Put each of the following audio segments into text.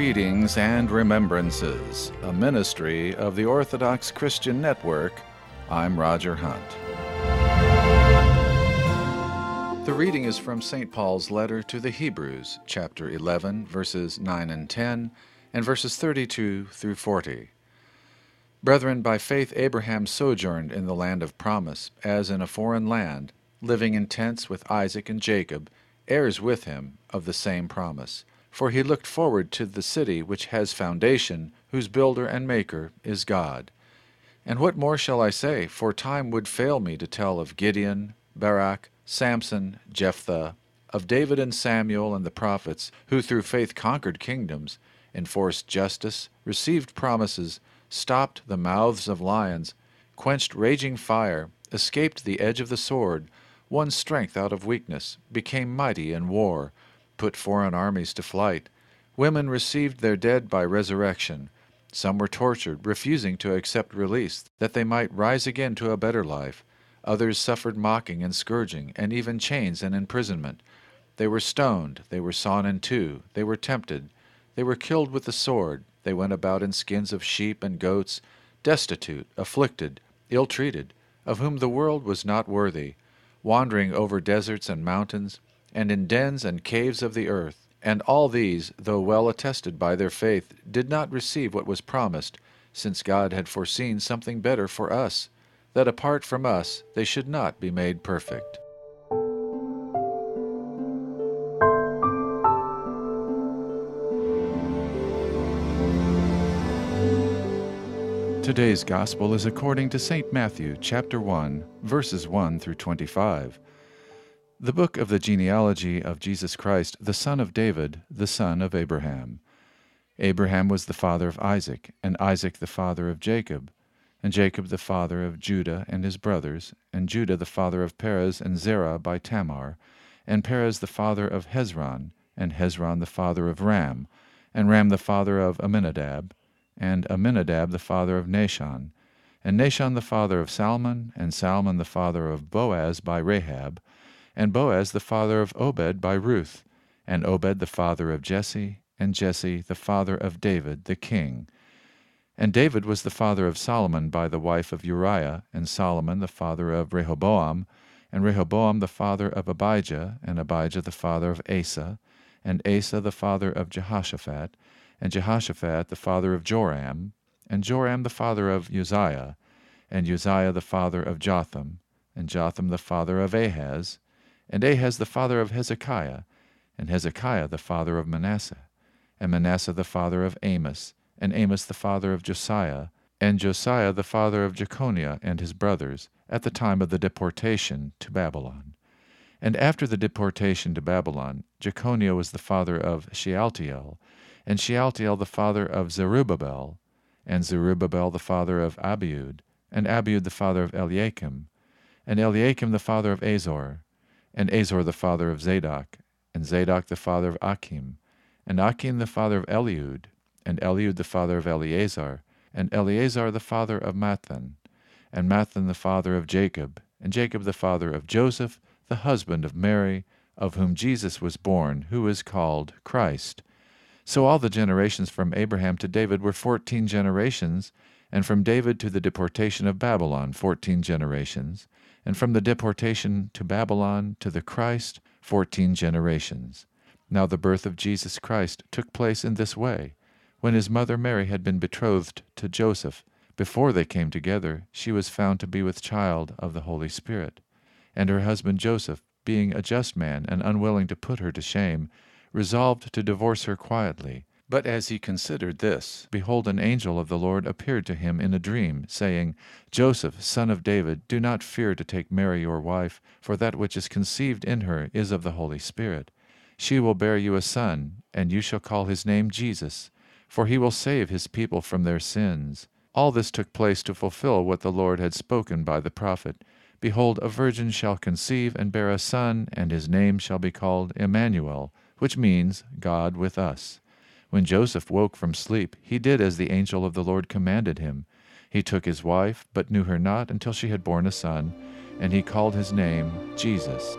Readings and Remembrances, a ministry of the Orthodox Christian Network. I'm Roger Hunt. The reading is from St. Paul's letter to the Hebrews, chapter 11, verses 9 and 10, and verses 32 through 40. Brethren, by faith Abraham sojourned in the land of promise, as in a foreign land, living in tents with Isaac and Jacob, heirs with him of the same promise. For he looked forward to the city which has foundation, whose builder and maker is God. And what more shall I say? For time would fail me to tell of Gideon, Barak, Samson, Jephthah, of David and Samuel and the prophets, who through faith conquered kingdoms, enforced justice, received promises, stopped the mouths of lions, quenched raging fire, escaped the edge of the sword, won strength out of weakness, became mighty in war, put foreign armies to flight. Women received their dead by resurrection. Some were tortured, refusing to accept release, that they might rise again to a better life. Others suffered mocking and scourging, and even chains and imprisonment. They were stoned, they were sawn in two, they were tempted, they were killed with the sword, they went about in skins of sheep and goats, destitute, afflicted, ill-treated, of whom the world was not worthy, wandering over deserts and mountains, and in dens and caves of the earth. And all these, though well attested by their faith, did not receive what was promised, since God had foreseen something better for us, that apart from us they should not be made perfect. Today's Gospel is according to St. Matthew, chapter 1, verses 1 through 25. The book of the genealogy of Jesus Christ, the son of David, the son of Abraham. Abraham was the father of Isaac, and Isaac the father of Jacob, and Jacob the father of Judah and his brothers, and Judah the father of Perez and Zerah by Tamar, and Perez the father of Hezron, and Hezron the father of Ram, and Ram the father of Amminadab, and Amminadab the father of Nahshon, and Nahshon the father of Salmon, and Salmon the father of Boaz by Rahab, and Boaz the father of Obed by Ruth, and Obed the father of Jesse, and Jesse the father of David the king. And David was the father of Solomon by the wife of Uriah, and Solomon the father of Rehoboam, and Rehoboam the father of Abijah, and Abijah the father of Asa, and Asa the father of Jehoshaphat, and Jehoshaphat the father of Joram, and Joram the father of Uzziah, and Uzziah the father of Jotham, and Jotham the father of Ahaz, and Ahaz the father of Hezekiah, and Hezekiah the father of Manasseh, and Manasseh the father of Amos, and Amos the father of Josiah, and Josiah the father of Jeconiah and his brothers, at the time of the deportation to Babylon. And after the deportation to Babylon, Jeconiah was the father of Shealtiel, and Shealtiel the father of Zerubbabel, and Zerubbabel the father of Abiud, and Abiud the father of Eliakim, and Eliakim the father of Azor, and Azor the father of Zadok, and Zadok the father of Achim, and Achim the father of Eliud, and Eliud the father of Eleazar, and Eleazar the father of Matthan, and Matthan the father of Jacob, and Jacob the father of Joseph, the husband of Mary, of whom Jesus was born, who is called Christ. So all the generations from Abraham to David were 14 generations, and from David to the deportation of Babylon 14 generations, and from the deportation to Babylon to the Christ 14 generations. Now the birth of Jesus Christ took place in this way. When his mother Mary had been betrothed to Joseph, before they came together, she was found to be with child of the Holy Spirit. And her husband Joseph, being a just man and unwilling to put her to shame, resolved to divorce her quietly. But as he considered this, behold, an angel of the Lord appeared to him in a dream, saying, Joseph, son of David, do not fear to take Mary your wife, for that which is conceived in her is of the Holy Spirit. She will bear you a son, and you shall call his name Jesus, for he will save his people from their sins. All this took place to fulfill what the Lord had spoken by the prophet. Behold, a virgin shall conceive and bear a son, and his name shall be called Emmanuel, which means God with us. When Joseph woke from sleep, he did as the angel of the Lord commanded him. He took his wife, but knew her not until she had borne a son, and he called his name Jesus.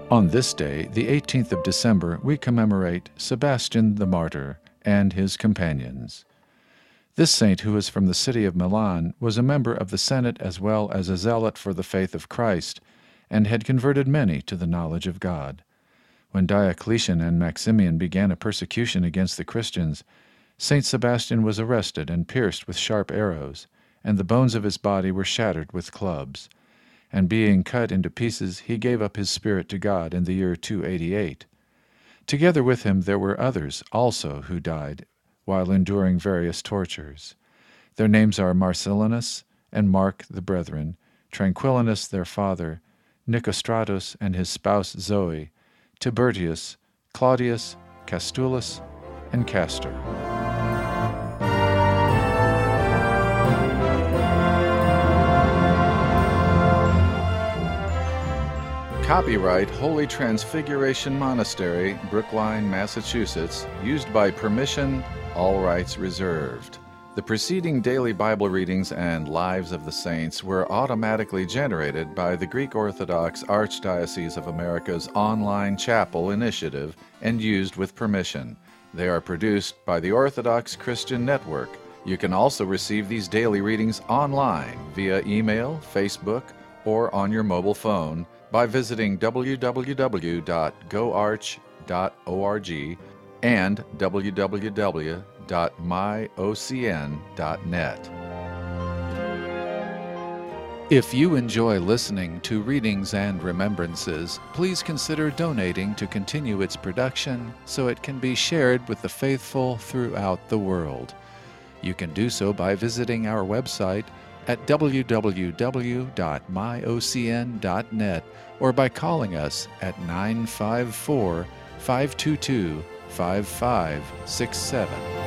On this day, the 18th of December, we commemorate Sebastian the Martyr and his companions. This saint, who was from the city of Milan, was a member of the Senate as well as a zealot for the faith of Christ, and had converted many to the knowledge of God. When Diocletian and Maximian began a persecution against the Christians, Saint Sebastian was arrested and pierced with sharp arrows, and the bones of his body were shattered with clubs. And being cut into pieces, he gave up his spirit to God in the year 288. Together with him there were others also who died while enduring various tortures. Their names are Marcellinus and Mark the brethren, Tranquillinus their father, Nicostratus and his spouse Zoe, Tibertius, Claudius, Castulus, and Castor. Copyright Holy Transfiguration Monastery, Brookline, Massachusetts, used by permission, all rights reserved. The preceding daily Bible readings and Lives of the Saints were automatically generated by the Greek Orthodox Archdiocese of America's online chapel initiative and used with permission. They are produced by the Orthodox Christian Network. You can also receive these daily readings online via email, Facebook, or on your mobile phone by visiting www.goarch.org and www.myocn.net. If you enjoy listening to Readings and Remembrances, please consider donating to continue its production so it can be shared with the faithful throughout the world. You can do so by visiting our website at www.myocn.net or by calling us at 954-522-5567.